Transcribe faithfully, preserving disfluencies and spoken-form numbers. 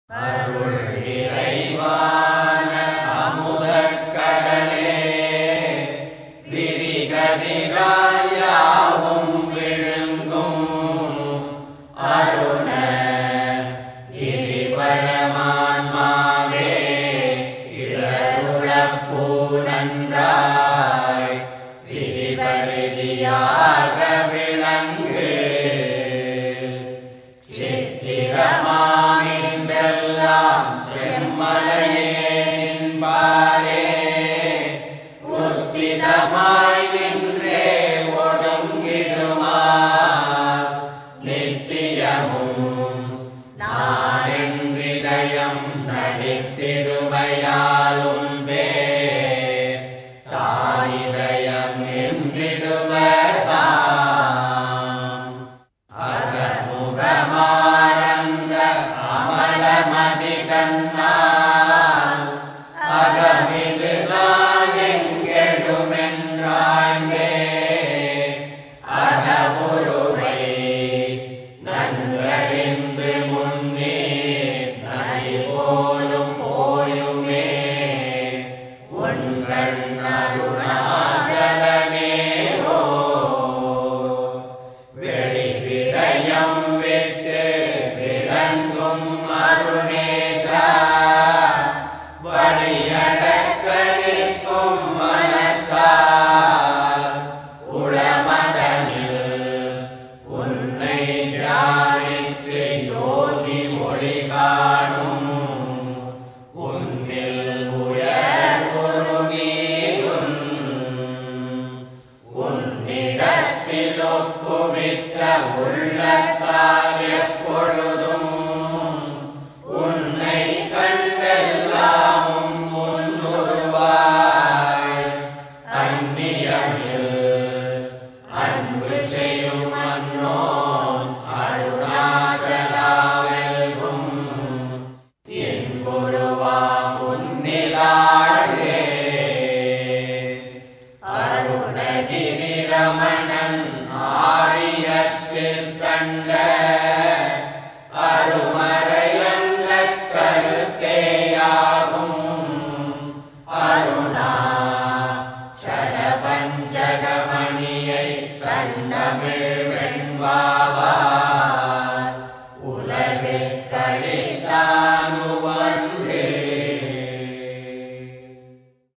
அருள் இறைவான அமுதக் கடலே விரிகதிராய் யாவும் விழுங்கும் அருண கிரிபரமான்மாவே கிளருளப் பூநன்றாய் விரிபரிதியாக விளங்கு சித்திரமாமின்றெல்லாம் செம்மலையே நின்பாரே உத்திதமாய் நின்றே ஒடுங்கிடுமார் நித்தியமும் நாரென்றிதயம் நடித்திடுவையாலும் பேர் தாயிதயம் என்றிடுவதாம் அகமுகமாரந்த அமலமதிதன்னால் அகமிது நாயெங்கெழுமென்றாய்ந்தே அகவுருவை நன்றறிந்து முன்னீர் நதி போலும் போயுமே உங்கள் அருணாச்சலமேவோ வெளிவிடயம் விட்டு விளங்கும் அருணேசா வழியடக்க நிற்கும் மனத்தால் உளமதனில் உன்னை தியானித்து யோகி ஒளி காணும் உன்னில் உயர் குருமீதும் உன்னிடத்தில் ஒப்புவித்த உள்ளத்தால் எப்பொழுதும் உன்னை கண்டெல்லாமும் முன்னுருவாய் அந்நியமில் அன்பு செய்யும் அன்னோன் அருணாச்சலாவெல்கும் என்புருவா முன்னிலாழே அருணகிரி ரமணன் ஆரியத்தில் கண்ட அருமறையந்த கருத்தேயாகும் அருணா சல பஞ்சகமணியை கண்டமிழ்